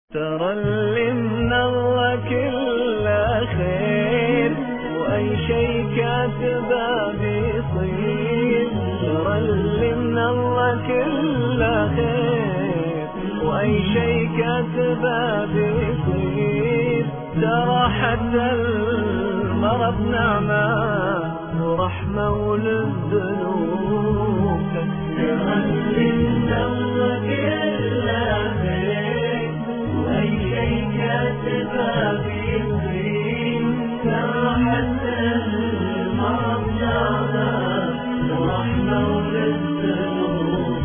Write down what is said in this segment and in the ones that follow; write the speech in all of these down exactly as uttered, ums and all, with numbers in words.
ترى اللي من الله كله خير وأي شيء كاتبه بيصير. ترى اللي من الله كله خير وأي شيء كاتبه بيصير. ترى حتى المرض نعمة ورحمة وللذنوب. ترى اللي من الله كله خير وأي شيء كاتبه بيصير. ترى حتى المرض نعمة ورحمة وللذنوب.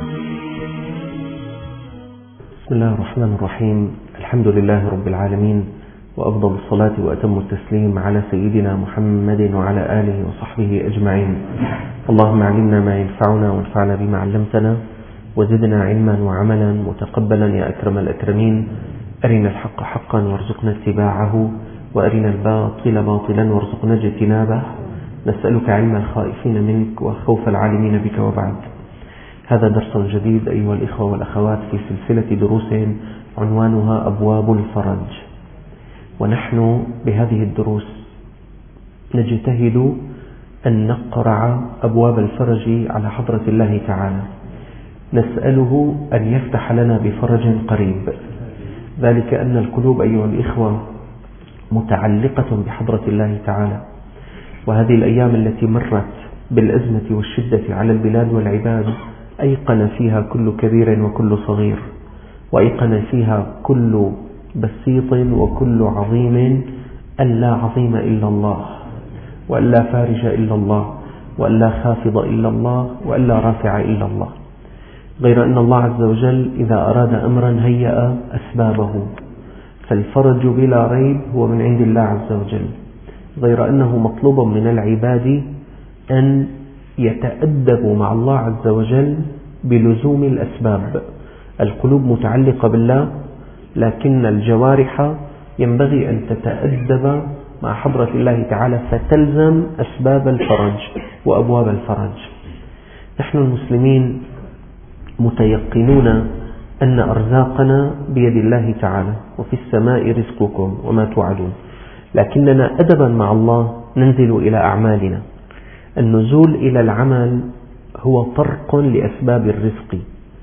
بسم الله الرحمن الرحيم. الحمد لله رب العالمين، وأفضل الصلاة وأتم التسليم على سيدنا محمد وعلى آله وصحبه أجمعين. اللهم علمنا ما ينفعنا وانفعنا بما علمتنا وزدنا علما وعملا متقبلا يا أكرم الأكرمين. أرنا الحق حقا وارزقنا اتباعه، وأرنا الباطل باطلا وارزقنا اجتنابه. نسألك علم الخائفين منك وخوف العالمين بك. وبعد، هذا درس جديد أيها الإخوة والأخوات في سلسلة دروس عنوانها أبواب الفرج. ونحن بهذه الدروس نجتهد أن نقرع أبواب الفرج على حضرة الله تعالى، نسأله أن يفتح لنا بفرج قريب. ذلك أن القلوب أيها الإخوة متعلقة بحضرة الله تعالى، وهذه الأيام التي مرت بالأزمة والشدة على البلاد والعباد أيقن فيها كل كبير وكل صغير، وأيقن فيها كل بسيط وكل عظيم أن لا عظيم إلا الله، وأن لا فارج إلا الله، وأن لا خافض إلا الله، وأن لا رافع إلا الله. غير أن الله عز وجل إذا أراد أمرا هيأ أسبابه، فالفرج بلا ريب هو من عند الله عز وجل. غير أنه مطلوب من العباد أن يتأدبوا مع الله عز وجل بلزوم الأسباب. القلوب متعلقة بالله، لكن الجوارح ينبغي أن تتأدب مع حضرة الله تعالى فتلزم أسباب الفرج وأبواب الفرج. نحن المسلمين متيقنون أن أرزاقنا بيد الله تعالى، وفي السماء رزقكم وما توعدون، لكننا أدبا مع الله ننزل إلى أعمالنا. النزول إلى العمل هو طرق لأسباب الرزق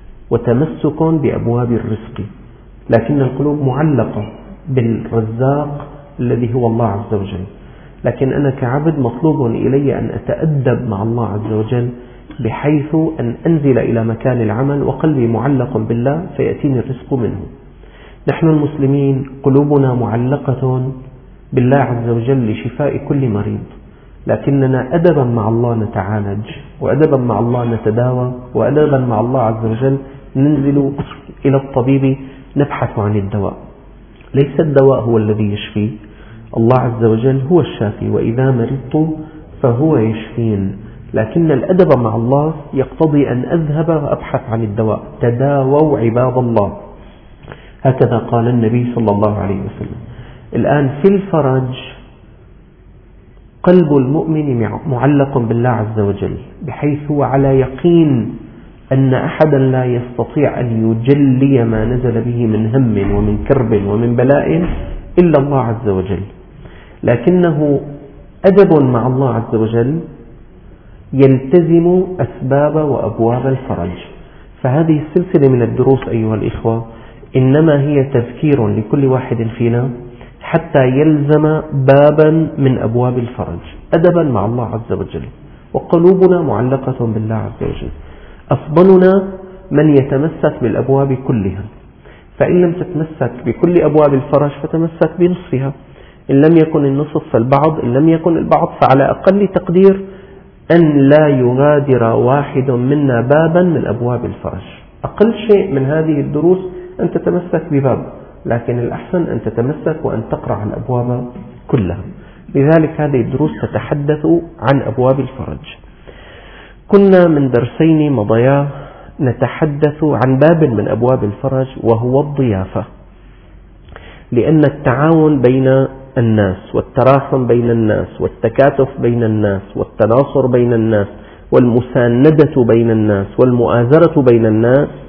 وتمسك بأبواب الرزق، لكن القلوب معلقة بالرزاق الذي هو الله عز وجل. لكن أنا كعبد مطلوب إلي أن أتأدب مع الله عز وجل بحيث أن أنزل إلى مكان العمل وقلبي معلق بالله فيأتيني الرزق منه. نحن المسلمين قلوبنا معلقة بالله عز وجل لشفاء كل مريض، لكننا أدبا مع الله نتعالج، وأدبا مع الله نتداوى، وأدبا مع الله عز وجل ننزل إلى الطبيب نبحث عن الدواء. ليس الدواء هو الذي يشفي، الله عز وجل هو الشافي، وإذا مرضت فهو يشفين. لكن الأدب مع الله يقتضي أن أذهب وأبحث عن الدواء. تداووا عباد الله، هكذا قال النبي صلى الله عليه وسلم. الآن في الفرج قلب المؤمن معلق بالله عز وجل، بحيث هو على يقين أن أحدا لا يستطيع أن يجلي ما نزل به من هم ومن كرب ومن بلاء إلا الله عز وجل. لكنه أدب مع الله عز وجل يلتزم أسباب وأبواب الفرج. فهذه السلسلة من الدروس أيها الإخوة إنما هي تذكير لكل واحد فينا حتى يلزم بابا من أبواب الفرج، أدبا مع الله عز وجل، وقلوبنا معلقة بالله عز وجل. أفضلنا من يتمسك بالأبواب كلها، فإن لم تتمسك بكل أبواب الفرج فتمسك بنصفها، إن لم يكن النصف فالبعض، إن لم يكن البعض فعلى أقل تقدير أن لا يغادر واحد منا بابا من أبواب الفرج. أقل شيء من هذه الدروس أن تتمسك بباب، لكن الأحسن أن تتمسك وأن تقرأ الأبواب كلها. لذلك هذه الدروس تتحدث عن أبواب الفرج. كنا من درسين مضيا نتحدث عن باب من أبواب الفرج، وهو الضيافة. لأن التعاون بين الناس والتراحم بين الناس والتكاتف بين الناس والتناصر بين الناس والمساندة بين الناس والمؤازرة بين الناس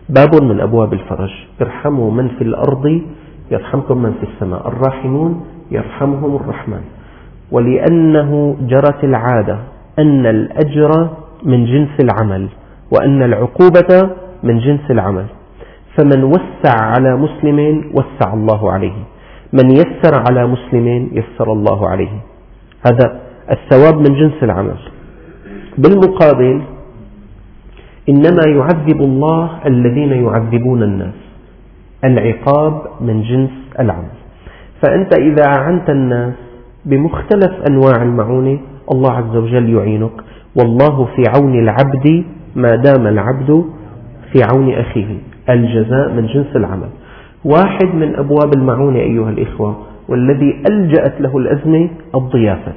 باب من أبواب الفرج. ارحموا من في الأرض يرحمكم من في السماء، الراحمون يرحمهم الرحمن. ولأنه جرت العادة أن الأجر من جنس العمل وأن العقوبة من جنس العمل، فمن وسع على مسلم وسع الله عليه، من يسر على مسلم يسر الله عليه. هذا الثواب من جنس العمل. بالمقابل إنما يعذب الله الذين يعذبون الناس، العقاب من جنس العمل. فأنت إذا أعنت الناس بمختلف أنواع المعونة الله عز وجل يعينك، والله في عون العبد ما دام العبد في عون أخيه، الجزاء من جنس العمل. واحد من أبواب المعونة أيها الإخوة والذي ألجأت له الأزمة الضيافة.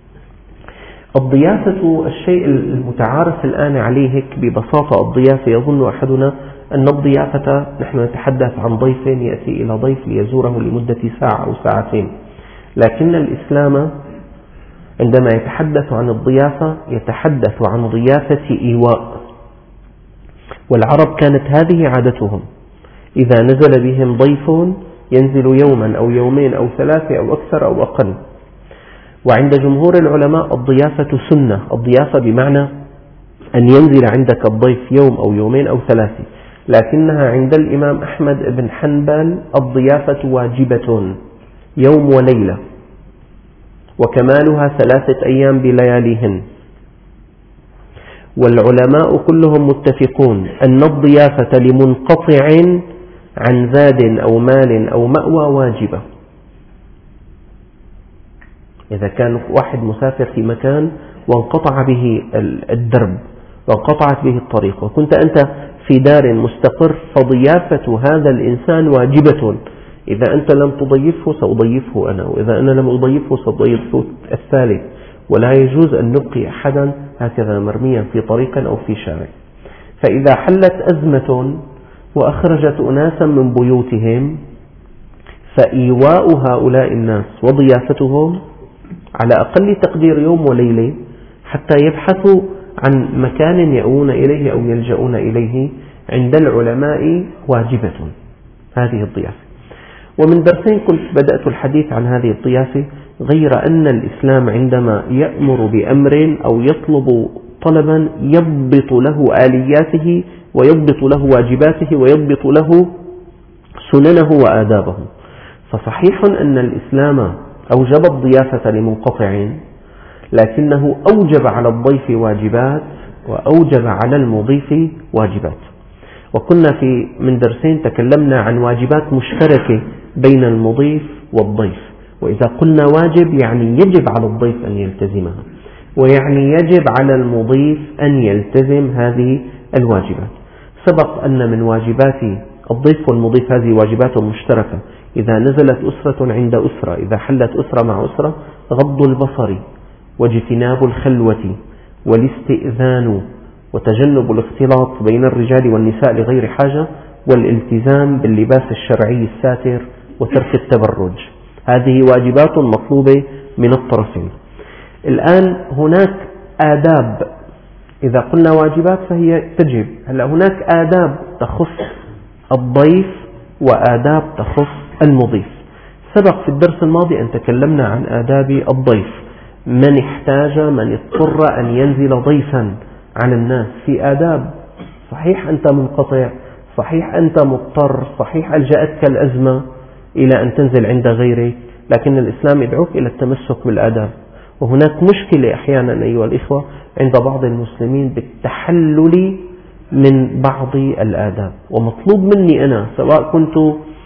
الضيافة الشيء المتعارف الآن عليه ببساطة. الضيافة يظن أحدنا أن الضيافة نحن نتحدث عن ضيف يأتي إلى ضيف ليزوره لمدة ساعة أو ساعتين، لكن الإسلام عندما يتحدث عن الضيافة يتحدث عن ضيافة إيواء. والعرب كانت هذه عادتهم، إذا نزل بهم ضيف ينزل يوما أو يومين أو ثلاثة أو أكثر أو أقل. وعند جمهور العلماء الضيافة سنة، الضيافة بمعنى أن ينزل عندك الضيف يوم أو يومين أو ثلاثة، لكنها عند الإمام أحمد بن حنبل الضيافة واجبة يوم وليلة، وكمالها ثلاثة أيام بلياليهن. والعلماء كلهم متفقون أن الضيافة لمنقطع عن زاد أو مال أو مأوى واجبة. إذا كان واحد مسافر في مكان وانقطع به الدرب وانقطعت به الطريق وكنت أنت في دار مستقر، فضيافة هذا الإنسان واجبة. إذا أنت لم تضيفه سأضيفه أنا، وإذا أنا لم أضيفه سأضيفه الثالث، ولا يجوز أن نبقي أحدا هكذا مرميا في طريق أو في شارع. فإذا حلت أزمة وأخرجت أناسا من بيوتهم، فإيواء هؤلاء الناس وضيافتهم على أقل تقدير يوم وليلة حتى يبحثوا عن مكان يأوون إليه أو يلجؤون إليه، عند العلماء واجبة هذه الضيافة. ومن درسين كنت بدأت الحديث عن هذه الضيافة، غير أن الإسلام عندما يأمر بأمر أو يطلب طلبا يضبط له آلياته ويضبط له واجباته ويضبط له سننه وآدابه. فصحيح أن الإسلام أوجب الضيافة لمنقطع، لكنه أوجب على الضيف واجبات وأوجب على المضيف واجبات. وكنا في من درسين تكلمنا عن واجبات مشتركة بين المضيف والضيف، وإذا قلنا واجب يعني يجب على الضيف أن يلتزمها، ويعني يجب على المضيف أن يلتزم هذه الواجبات. سبق أن من واجبات الضيف والمضيف هذه واجبات مشتركة. إذا نزلت أسرة عند أسرة، إذا حلت أسرة مع أسرة، غض البصر واجتناب الخلوة والاستئذان وتجنب الاختلاط بين الرجال والنساء لغير حاجة، والالتزام باللباس الشرعي الساتر وترك التبرج. هذه واجبات مطلوبة من الطرفين. الآن هناك آداب، إذا قلنا واجبات فهي تجب. هلا هناك آداب تخص الضيف وآداب تخص المضيف. سبق في الدرس الماضي أن تكلمنا عن آداب الضيف. من احتاج من اضطر أن ينزل ضيفا على الناس في آداب. صحيح أنت منقطع، صحيح أنت مضطر، صحيح ألجأتك الأزمة إلى أن تنزل عند غيرك، لكن الإسلام يدعوك إلى التمسك بالآداب. وهناك مشكلة أحيانا أيها الإخوة عند بعض المسلمين بالتحلل من بعض الآداب، ومطلوب مني أنا سواء كنت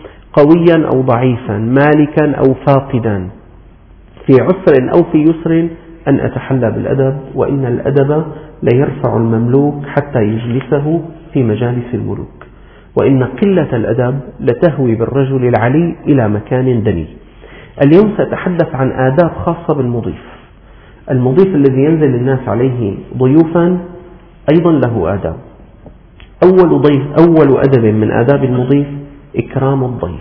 قويا أو ضعيفا، مالكا أو فاقدا، في عسر أو في يسر، أن أتحلى بالأدب. وإن الأدب ليرفع المملوك حتى يجلسه في مجالس الملوك، وإن قلة الأدب لتهوي بالرجل العلي إلى مكان دني. اليوم سأتحدث عن آداب خاصة بالمضيف. المضيف الذي ينزل الناس عليه ضيوفا أيضا له آداب. أول ضيف أول أدب من آداب المضيف إكرام الضيف.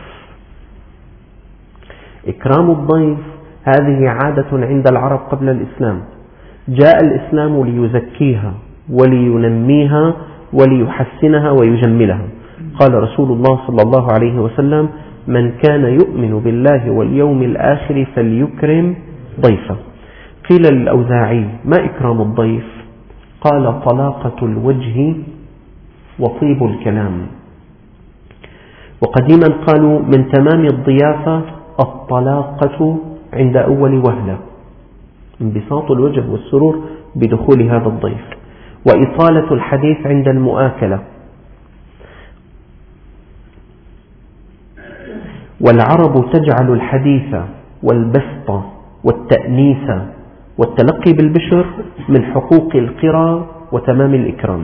إكرام الضيف هذه عادة عند العرب قبل الإسلام. جاء الإسلام ليزكيها ولينميها وليحسنها ويجملها. قال رسول الله صلى الله عليه وسلم: من كان يؤمن بالله واليوم الآخر فليكرم ضيفه. قيل للأوزاعي: ما إكرام الضيف؟ قال: طلاقة الوجه وطيب الكلام. وقديما قالوا: من تمام الضيافة الطلاقة عند أول وهلة، انبساط الوجه والسرور بدخول هذا الضيف، وإطالة الحديث عند المؤاكلة. والعرب تجعل الحديث والبسط والتأنيس والتلقي بالبشر من حقوق القرى وتمام الإكرام.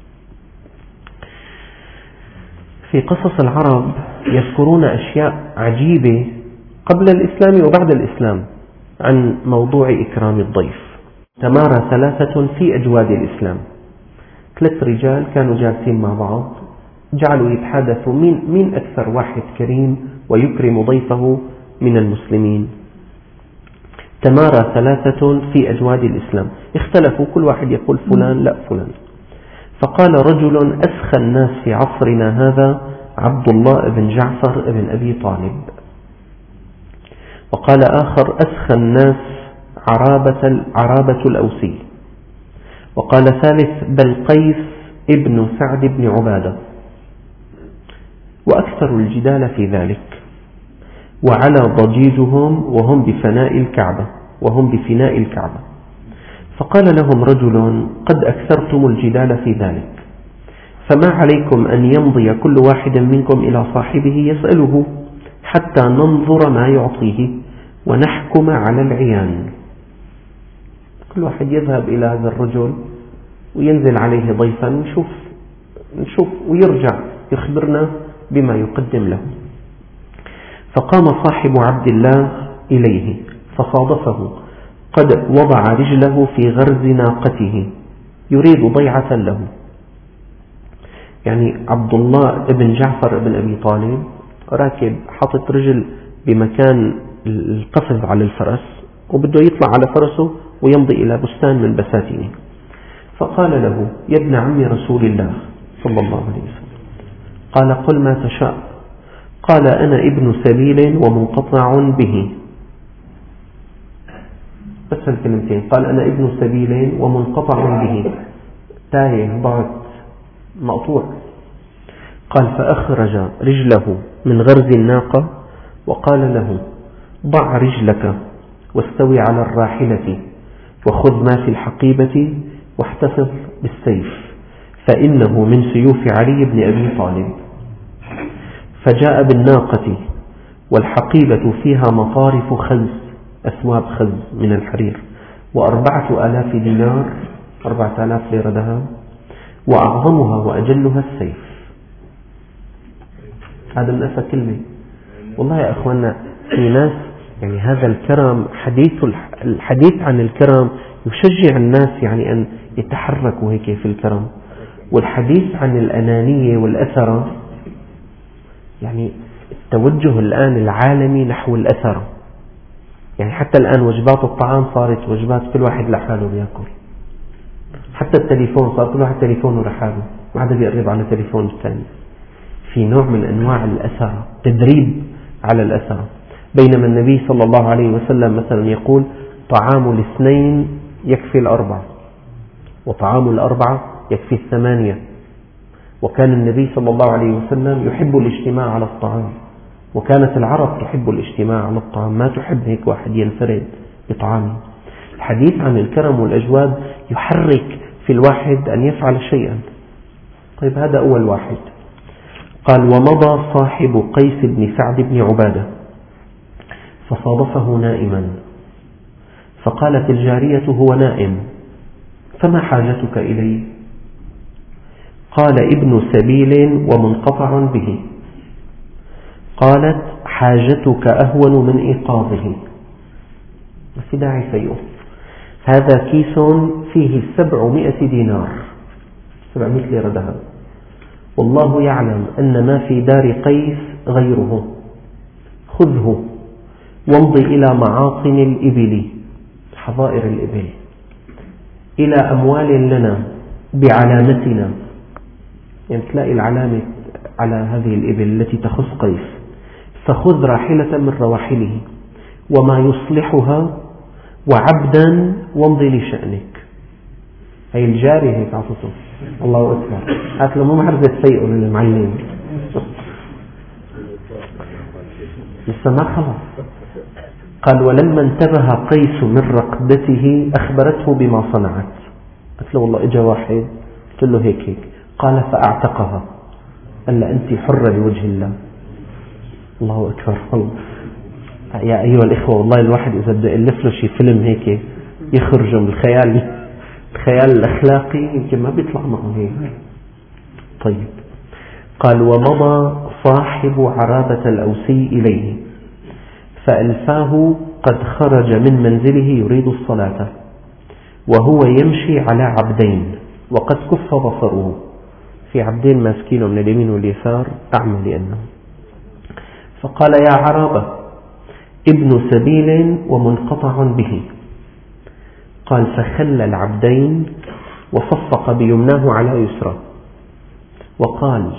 في قصص العرب يذكرون أشياء عجيبة قبل الإسلام وبعد الإسلام عن موضوع إكرام الضيف. تمارى ثلاثة في أجواد الإسلام، ثلاث رجال كانوا جالسين مع بعض، جعلوا يتحدثوا مين, مين أكثر واحد كريم ويكرم ضيفه من المسلمين. تمارى ثلاثة في أجواد الإسلام، اختلفوا، كل واحد يقول فلان لا فلان. فقال رجل: أسخى الناس في عصرنا هذا عبد الله بن جعفر بن أبي طالب. وقال آخر: أسخى الناس عرابة, عرابة الأوسي. وقال ثالث: بل قيس ابن سعد بن عبادة. وأكثر الجدال في ذلك، وعلى ضجيجهم وهم بفناء الكعبة وهم بفناء الكعبة. فقال لهم رجل: قد أكثرتم الجدال في ذلك، فما عليكم أن يمضي كل واحد منكم إلى صاحبه يسأله حتى ننظر ما يعطيه ونحكم على العيان. كل واحد يذهب إلى هذا الرجل وينزل عليه ضيفا، نشوف, نشوف ويرجع يخبرنا بما يقدم له. فقام صاحب عبد الله إليه فصادفه قد وضع رجله في غرز ناقته يريد ضيعة له. يعني عبد الله بن جعفر بن أبي طالب راكب، حطت رجل بمكان القفز على الفرس وبده يطلع على فرسه ويمضي إلى بستان من بساتينه. فقال له: يا ابن عم رسول الله صلى الله عليه وسلم. قال: قل ما تشاء. قال: أنا ابن سبيل ومنقطع به. بس الكلمتين، قال: أنا ابن سبيل ومنقطع به، تايه، ضعت، مقطوع. قال: فأخرج رجله من غرز الناقة وقال له: ضع رجلك واستوي على الراحلة وخذ ما في الحقيبة واحتفظ بالسيف فإنه من سيوف علي بن أبي طالب. فجاء بالناقة والحقيبة فيها مطارف خز، أثواب خز من الحرير، وأربعة آلاف دينار، أربعة آلاف ليرة ذهب، وأعظمها وأجلها السيف. هذا من أسى كلمة. والله يا أخوانا، في ناس يعني هذا الكرم، حديث الحديث عن الكرم يشجع الناس يعني أن يتحركوا هيك في الكرم. والحديث عن الأنانية والأثرة، يعني التوجه الآن العالمي نحو الأثرة. يعني حتى الآن وجبات الطعام صارت وجبات كل واحد لحاله بيأكل. حتى التليفون صار كل واحد تليفونه لحاله، ما عاد بيقرب على تليفون الثاني. في نوع من أنواع الأثرة، تدريب على الأثرة. بينما النبي صلى الله عليه وسلم مثلا يقول: طعام الاثنين يكفي الأربعة، وطعام الأربعة يكفي الثمانية. وكان النبي صلى الله عليه وسلم يحب الاجتماع على الطعام، وكانت العرب تحب الاجتماع على الطعام، ما تحب هيك واحد ينفرد بطعامه. الحديث عن الكرم والأجواد يحرك في الواحد أن يفعل شيئا. طيب، هذا أول واحد. قال: ومضى صاحب قيس بن سعد بن عبادة فصادفه نائما، فقالت الجارية: هو نائم، فما حاجتك إليه؟ قال: ابن سبيل ومنقطع به. قالت: حاجتك أهون من إيقاظه. ما في داعي سيئه، هذا كيس فيه سبعمائة دينار، سبعمائة ليرة ذهب، والله يعلم أن ما في دار قيس غيره، خذه وامضي إلى معاطن الإبل، حظائر الإبل، إلى أموال لنا بعلامتنا. يعني تلاقي العلامة على هذه الإبل التي تخص قيس، فخذ راحلة من رواحله وما يصلحها وعبدا وامضي لشأنك. هي الجارية هيك عطته. الله أكبر. هات له مو محرزة تفيقه للمعلم. لسه ما خلص. قال ولما انتبه قيس من رقدته أخبرته بما صنعت. قلت له والله إجا واحد قلت له هيك هيك. قال فأعتقها. قال له أنت حرة لوجه الله. الله أكبر. الله. يا أيها الإخوة والله الواحد إذا بده يألف له شي فيلم هيك يخرج من الخيال الخيال الأخلاقي يمكن ما بيطلع معه هيك. طيب. قال ومضى صاحب عرابة الأوسي إليه فألفاه قد خرج من منزله يريد الصلاة وهو يمشي على عبدين وقد كف بصره. في عبدين ماسكينه من اليمين واليسار أعمى لأنه. فقال يا عرابة ابن سبيل ومنقطع به. قال فخلى العبدين وصفق بيمناه على يسرى وقال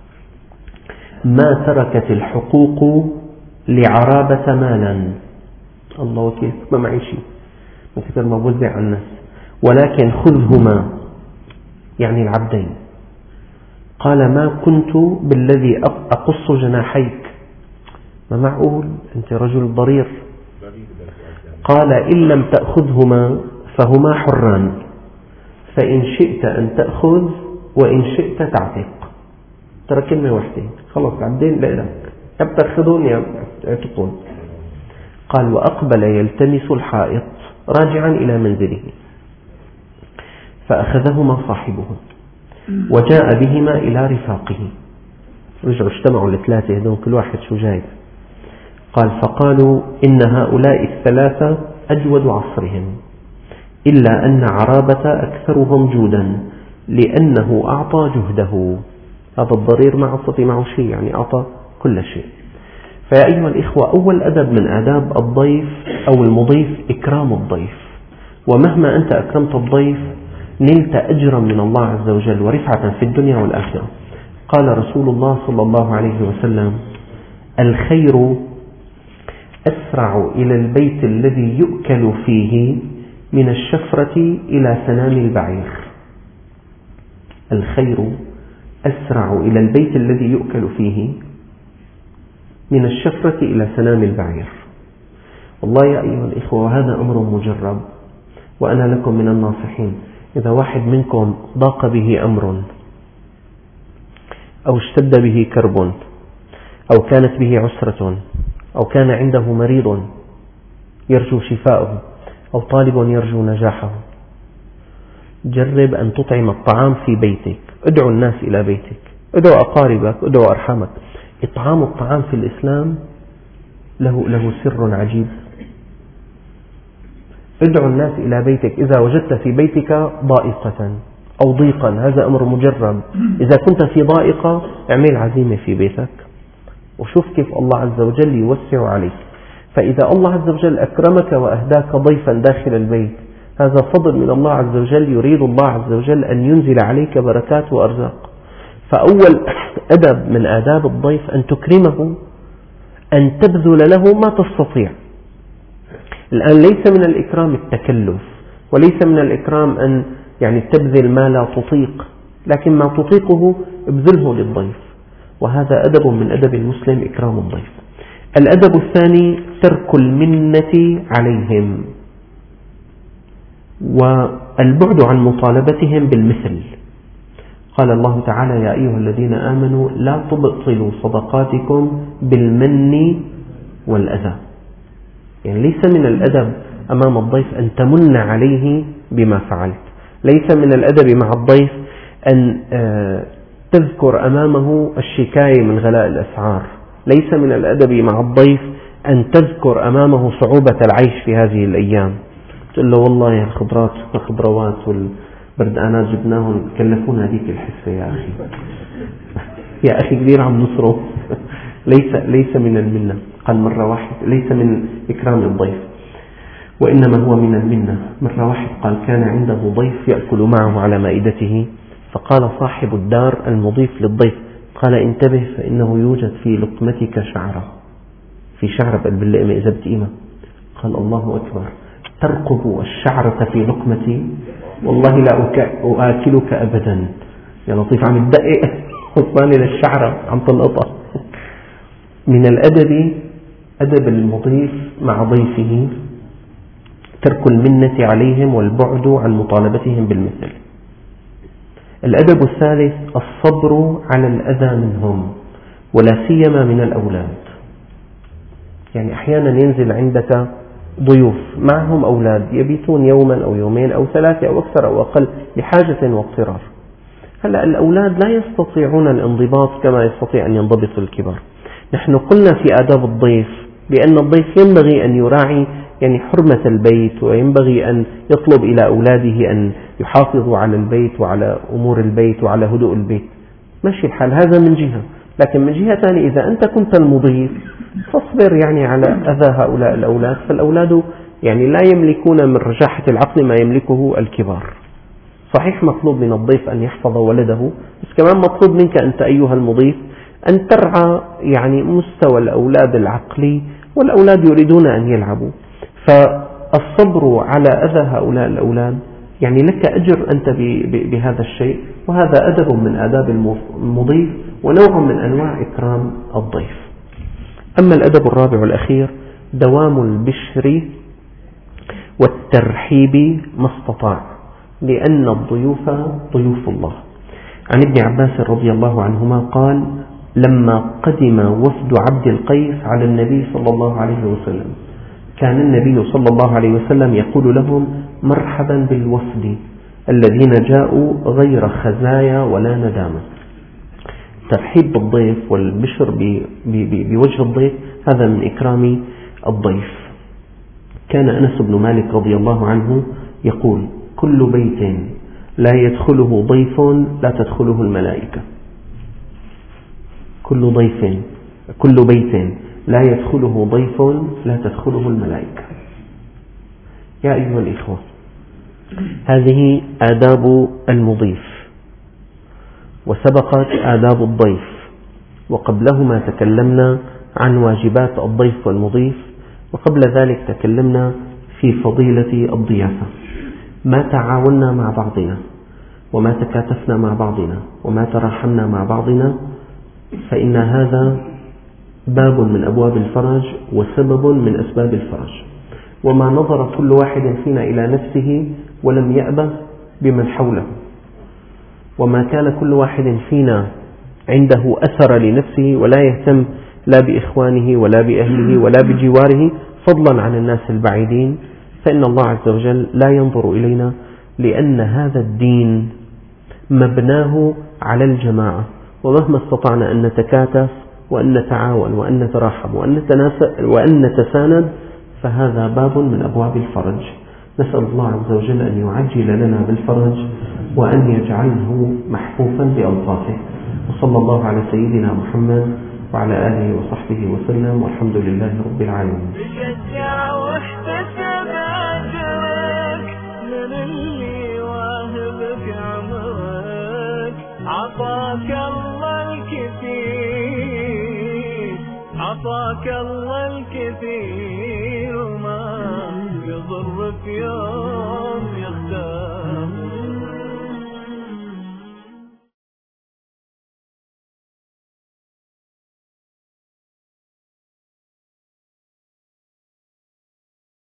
ما تركت الحقوق لعرابة مالا. الله وكيف ما معي شيء ما كثير ما بوزع على الناس ولكن خذهما يعني العبدين. قال ما كنت بالذي أقص جناحيك. ما معقول أنت رجل ضرير. قال إن لم تأخذهما فهما حران فإن شئت أن تأخذ وإن شئت تعتق. ترى كلمة واحدة خلص عبدين لك يا بتأخذون يا بتعتقون. قال وأقبل يلتمس الحائط راجعا إلى منزله فأخذهما صاحبه وجاء بهما إلى رفاقه. رجعوا اجتمعوا الثلاثة هذول كل واحد شو جايب. قال فقالوا إن هؤلاء الثلاثة أجود عصرهم إلا أن عرابة أكثرهم جودا لأنه أعطى جهده. هذا الضرير ما أعطى معه شيء يعني أعطى كل شيء. فيا أيها الإخوة أول أدب من آداب الضيف أو المضيف إكرام الضيف. ومهما أنت أكرمت الضيف نلت أجرا من الله عز وجل ورفعة في الدنيا والآخرة. قال رسول الله صلى الله عليه وسلم الخير أسرع إلى البيت الذي يؤكل فيه من الشفرة إلى سنام البعير. الخير أسرع إلى البيت الذي يؤكل فيه من الشفرة إلى سنام البعير. والله يا أيها الإخوة وهذا أمر مجرب وأنا لكم من الناصحين. إذا واحد منكم ضاق به أمر أو اشتد به كرب أو كانت به عسرة أو كان عنده مريض يرجو شفاءه أو طالب يرجو نجاحه جرب أن تطعم الطعام في بيتك. ادعو الناس إلى بيتك، ادعو أقاربك، ادعو أرحامك. إطعام الطعام في الإسلام له, له سر عجيب. ادعو الناس إلى بيتك. إذا وجدت في بيتك ضائقة أو ضيقا هذا أمر مجرب. إذا كنت في ضائقة اعمل عزيمة في بيتك وشوف كيف الله عز وجل يوسع عليك. فإذا الله عز وجل أكرمك وأهداك ضيفا داخل البيت هذا فضل من الله عز وجل يريد الله عز وجل أن ينزل عليك بركات وأرزاق. فأول أدب من آداب الضيف أن تكرمه، أن تبذل له ما تستطيع. الآن ليس من الإكرام التكلف وليس من الإكرام أن يعني تبذل ما لا تطيق، لكن ما تطيقه ابذله للضيف. وهذا أدب من أدب المسلم إكرام الضيف. الأدب الثاني ترك المنة عليهم والبعد عن مطالبتهم بالمثل. قال الله تعالى يا أيها الذين آمنوا لا تبطلوا صدقاتكم بالمن والأذى. يعني ليس من الأدب أمام الضيف أن تمن عليه بما فعلت. ليس من الأدب مع الضيف أن تذكر أمامه الشكاية من غلاء الأسعار. ليس من الأدب مع الضيف أن تذكر أمامه صعوبة العيش في هذه الأيام. تقول له والله يا الخضرات والخضروات والبردانات جبناهم كلفونا هذيك الحسة يا أخي يا أخي كبير عم نصره. ليس ليس من المنة. قال مرة واحد ليس من إكرام الضيف وإنما هو من المنة. مرة واحد قال كان عنده ضيف يأكل معه على مائدته فقال صاحب الدار المضيف للضيف قال انتبه فإنه يوجد في لقمتك شعرة، في شعرة بقلب اللقمة إذا بتقيمة. قال الله أكبر، ترقب الشعرة في لقمتي؟ والله لا أؤكلك أبدا. يا لطيف عم تدقق وصلني للشعرة عم تلقطها. من الأدب أدب المضيف مع ضيفه ترك المنة عليهم والبعد عن مطالبتهم بالمثل. الأدب الثالث الصبر على الأذى منهم ولا سيما من الأولاد. يعني أحيانا ينزل عندك ضيوف معهم أولاد يبيتون يوما أو يومين أو ثلاثة أو أكثر أو أقل لحاجة واضطرار. هلأ الأولاد لا يستطيعون الانضباط كما يستطيع أن ينضبط الكبار. نحن قلنا في آداب الضيف بأن الضيف ينبغي أن يراعي يعني حرمة البيت، وينبغي أن يطلب إلى أولاده أن يحافظوا على البيت وعلى أمور البيت وعلى هدوء البيت. ماشي الحال، هذا من جهة. لكن من جهة ثانية إذا أنت كنت المضيف فاصبر يعني على أذى هؤلاء الأولاد، فالأولاد يعني لا يملكون من رجاحة العقل ما يملكه الكبار. صحيح مطلوب من الضيف أن يحفظ ولده، بس كمان مطلوب منك أنت أيها المضيف أن ترعى يعني مستوى الأولاد العقلي، والأولاد يريدون أن يلعبوا. فالصبر على أذى هؤلاء الأولاد يعني لك أجر أنت بهذا الشيء، وهذا أدب من آداب المضيف ونوع من أنواع إكرام الضيف. أما الأدب الرابع والأخير دوام البشر والترحيب ما استطاع، لأن الضيوف ضيوف الله. عن ابن عباس رضي الله عنهما قال: لما قدم وفد عبد القيس على النبي صلى الله عليه وسلم كان النبي صلى الله عليه وسلم يقول لهم: مرحبا بالوفد الذين جاءوا غير خزايا ولا ندامة. ترحيب بالضيف والبشر بوجه الضيف هذا من إكرام الضيف. كان أنس بن مالك رضي الله عنه يقول: كل بيت لا يدخله ضيف لا تدخله الملائكة. كل ضيف كل بيت لا يدخله ضيف لا تدخله الملائكة. يا أيها الإخوة، هذه آداب المضيف، وسبقت آداب الضيف، وقبلهما تكلمنا عن واجبات الضيف والمضيف، وقبل ذلك تكلمنا في فضيلة الضيافة. ما تعاوننا مع بعضنا وما تكاتفنا مع بعضنا وما تراحمنا مع بعضنا فإن هذا باب من أبواب الفرج وسبب من أسباب الفرج. وما نظر كل واحد فينا إلى نفسه ولم يأبه بمن حوله، وما كان كل واحد فينا عنده أثر لنفسه ولا يهتم لا بإخوانه ولا بأهله ولا بجواره فضلا عن الناس البعيدين، فإن الله عز وجل لا ينظر إلينا، لأن هذا الدين مبناه على الجماعة. ومهما استطعنا أن نتكاتف وأن نتعاون وأن نتراحم وأن نتساند فهذا باب من أبواب الفرج. نسأل الله عز وجل أن يعجل لنا بالفرج وأن يجعله محفوفا بألطافه. وصلى الله على سيدنا محمد وعلى آله وصحبه وسلم، والحمد لله رب العالمين. بشجع واحتسب أجرك من اللي واهبك عمرك، عطاك الله الكثير عطاك الله الكثير وما يضر في يوم